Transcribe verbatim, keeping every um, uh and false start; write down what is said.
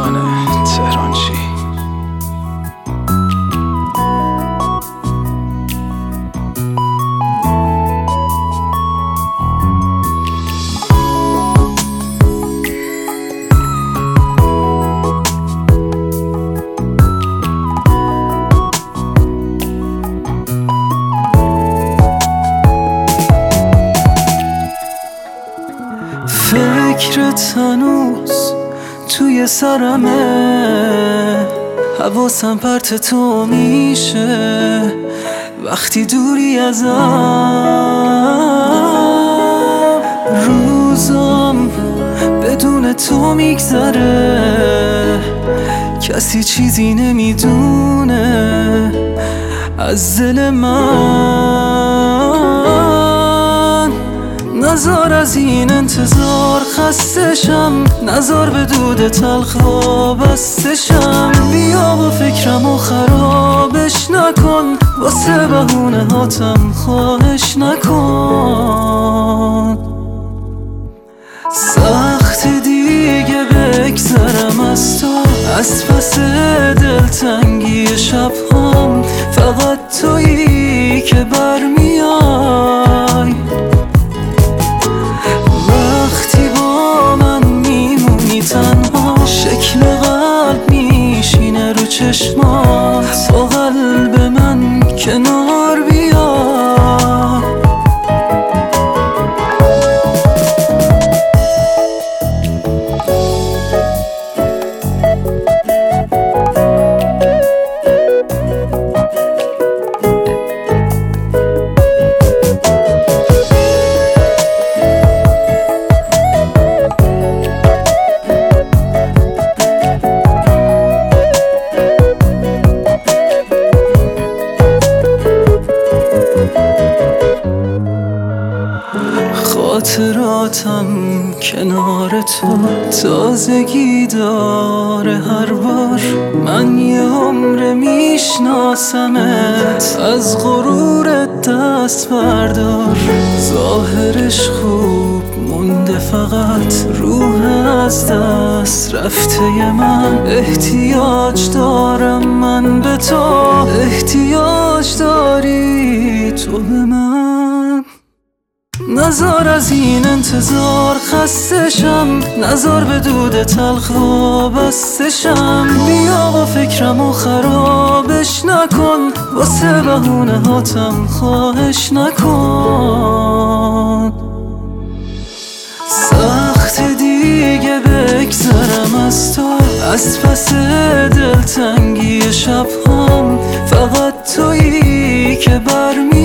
خانه تهران چی؟ فکرت هنوز توی سرمه، حواسم پرت تو میشه وقتی دوری ازم. روزم بدون تو میگذره، کسی چیزی نمیدونه از دل من. نزار از این انتظار خستشم، نزار به دود تلخ وابستشم. بیا با فکرمو خرابش نکن، واسه بهونه هاتم خواهش نکن. سخت دیگه بگذرم از تو، از پس دلتنگی شبهام. فقط تویی که برمیای، وقتی با من میمونی تنها. شکل قلب میشینه رو چشمات، با قلب من کنار بیا. خاطراتم کنار تو تازگی داره هر بار. من یه عمر میشناسمت، از غرورت دست بردار. ظاهرش خوب مونده، فقط روح از دست رفته من. احتیاج دارم من به تو، احتیاج داری تو به من. نزار از این انتظار خستشم، نزار به دود تلخ وابستشم. بیا با فکرمو خرابش نکن، واسه بهونه هاتم خواهش نکن. سخت دیگه بگذرم از تو، از پس دلتنگی شبهام. فقط تویی که برمی